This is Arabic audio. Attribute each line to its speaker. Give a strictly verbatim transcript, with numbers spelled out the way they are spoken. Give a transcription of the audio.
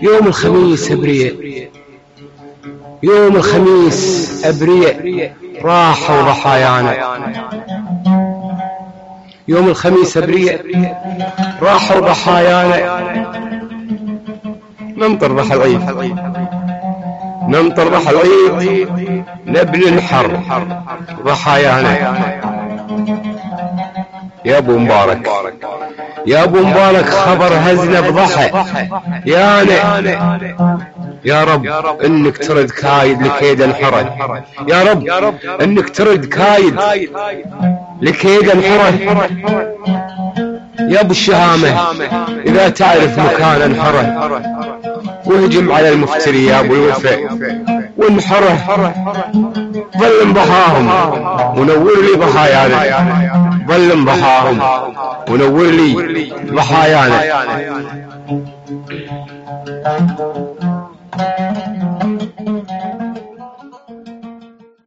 Speaker 1: يوم الخميس أبرياء، يوم الخميس أبرياء راحوا ضحايانا، يوم الخميس أبرياء راحوا ضحايانا. ننطر ضحى العيد، ننطر ضحى العيد، نبني الحر ضحايانا. يا ابو مبارك، يا ابو مبارك خبر هزنا بضحى يانا. يا رب انك ترد كايد لكيد انحرد، يا رب انك ترد كايد لكيد انحرد. يا ابو الشهامة اذا تعرف مكان انحرد، وهجم على المفتري يا ابو الوفاء وانحره. ظل مضحاهم ونور لي ضحايانا، ظل مضحاهم ونور لي ضحايانا.